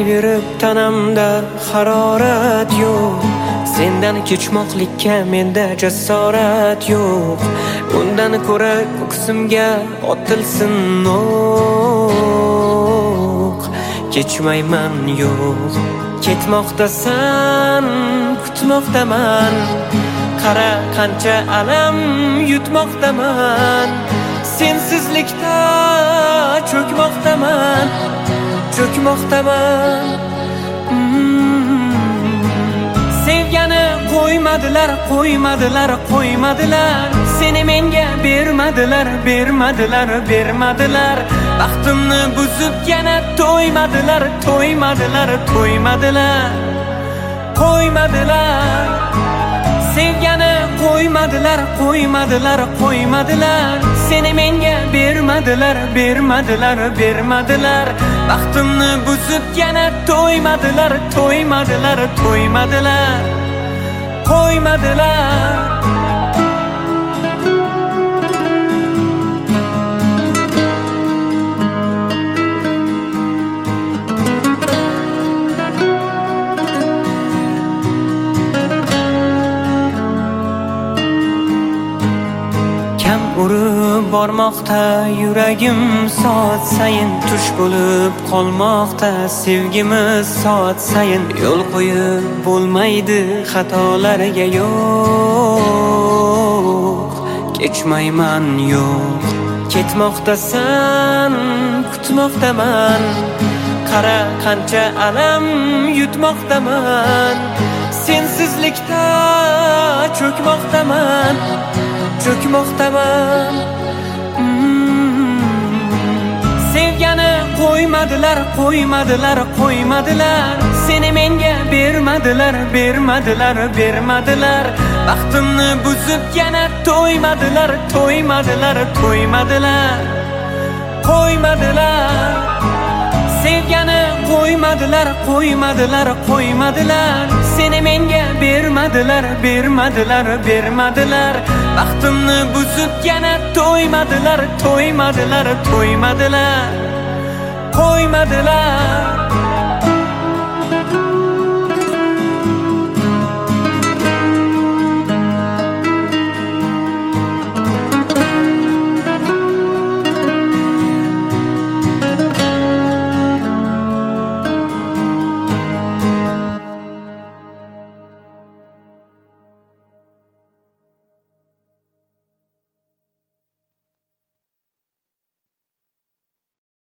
yurib tanamda harorat yo'q. Sendan kechmoqlikka menda jasorat yo'q. Bundan ko'ra ko'ksimga otilsin o'q. Kechmayman yo'q. Ketmoqdasan, kutmoqdaman. Qara qancha alam yutmoqdaman. Sensizlikda cho'kmoqdaman, cho'kmoqdaman. Sevgani qo'ymadilar, qo'ymadilar, qo'ymadilar. Seni menga bermadilar, bermadilar, bermadilar. Baxtimni buzib yana to'ymadilar, to'ymadilar, to'ymadilar, qo'ymadilar. Sevgani qo'ymadilar, qo'ymadilar, qo'ymadilar. Seni menga bermadilar, bermadilar, bermadilar. Baxtimni buzib yana to'ymadilar, to'ymadilar, to'ymadilar, qo'ymadilar. Urib bormoqda yuragim soat sayin, tush bo'lib qolmoqda sevgimiz soat sayin. Yo'l qo'yib bo'lmaydi xatolarga yo'q. Kechmayman yo'q. Ketmoqdasan, kutmoqdaman. Qara qancha alam yutmoqdaman. Sensizlikda cho'kmoqdaman, cho'kmoqdaman. Sevgani qo'ymadilar, qo'ymadilar, qo'ymadilar. Seni menga bermadilar, bermadilar, bermadilar. Baxtimni buzib yana to'ymadilar, to'ymadilar, to'ymadilar, qo'ymadilar. Sevgani qo'ymadilar, qo'ymadilar, qo'ymadilar. Seni menga bermadilar, bermadilar, bermadilar. Baxtimni buzib yana to'ymadilar, to'ymadilar, to'ymadilar, qo'ymadilar.